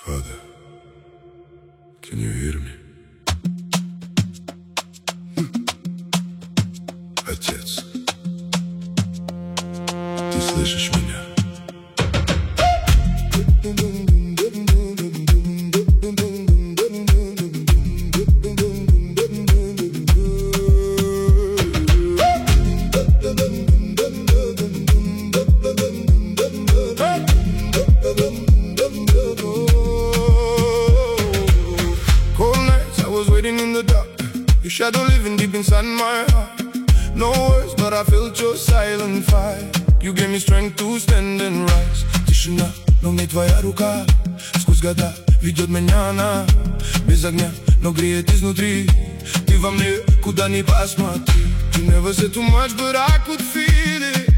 Father, can you hear me? Отец, ты слышишь меня? In the dark, your shadow living deep inside my heart. No words, but I felt your silent fire. You gave me strength to stand and rise. Тишина, но мне твоя рука сквозь года ведет меня она. Без огня, но греет изнутри. Ты во мне, куда ни посмотри. You never said too much, but I could feel it.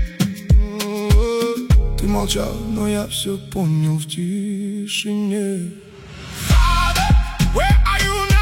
Ты молчал, но я все понял в тишине. Father, where are you now?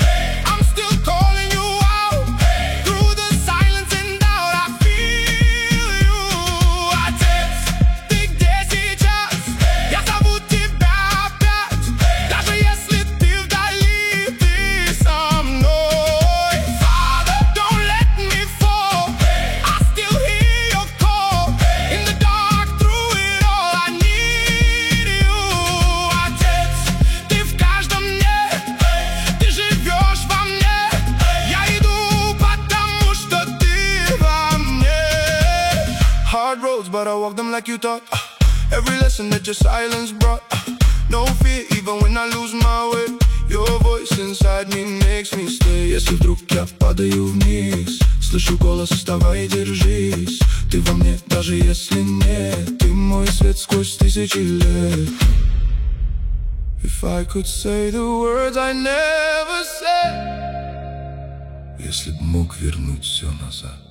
Hard roads, but I walk them like you taught. Every lesson that your silence brought. No fear, even when I lose my way. Your voice inside me makes me stay. Если вдруг я падаю вниз, слышу голос: вставай, держись. Ты во мне, даже если нет. Ты мой свет сквозь тысячи лет. If I could say the words I never said. Если б мог вернуть все назад.